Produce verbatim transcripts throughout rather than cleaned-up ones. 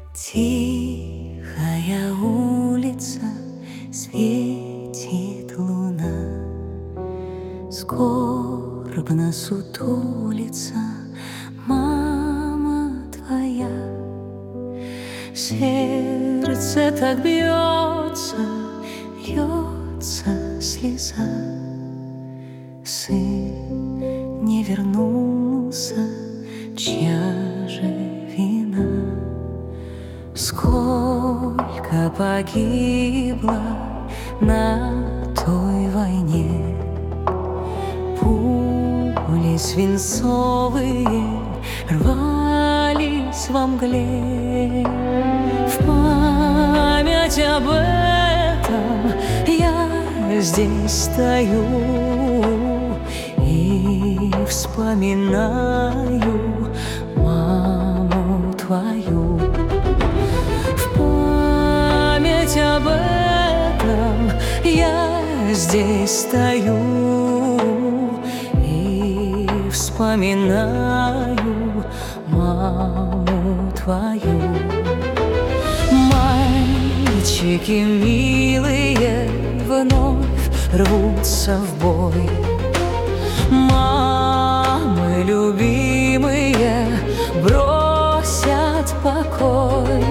Тихая улица, светит луна, скорбно сутулится мама твоя. Сердце так бьется, льется слеза. Сын не вернулся, чья же вина? Сколько погибло на той войне, пули свинцовые рвались во мгле. В память об этом я здесь стою и вспоминаю маму твою. В память об этом я здесь стою и вспоминаю маму твою. Мальчики милые вновь рвутся в бой, мамы любимые бросят покой.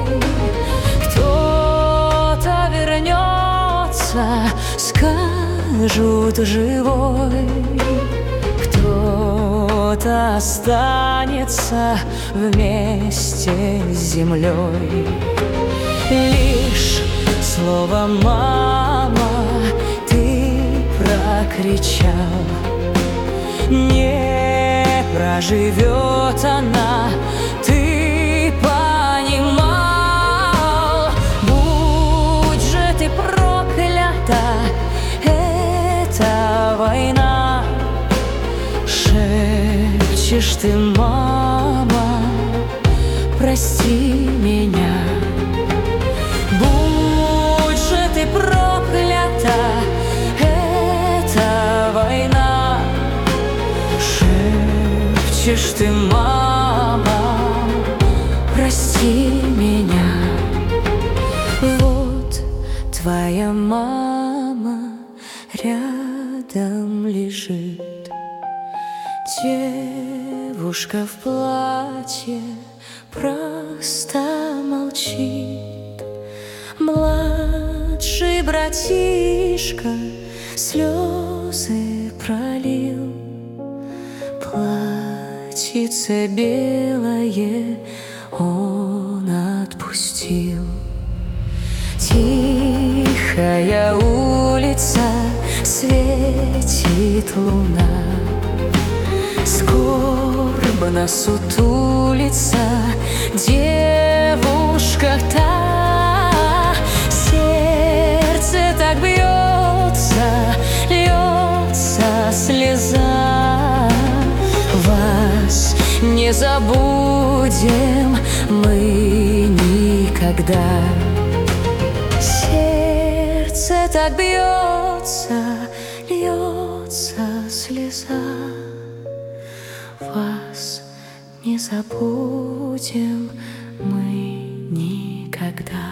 Кто-то вернется, скажут, живой, кто-то останется вместе с землей. Лишь слово «мама» ты прокричал, не проживет она, ты понимал. Будь же ты проклята, эта война, шепчешь ты, мама, прости меня. Будь же ты проклята, эта война, шепчешь ты, мама, прости меня. Вот твоя мама рядом лежит, девушка в платье просто молчит. Младший братишка слезы пролил, платьице белое он отпустил. Тихая улица, светит луна, скорбно сутулится девушка та. Сердце так бьется, льется слеза. Вас не забудем мы никогда. Сердце так бьется, льется слеза. Вас не забудем мы никогда.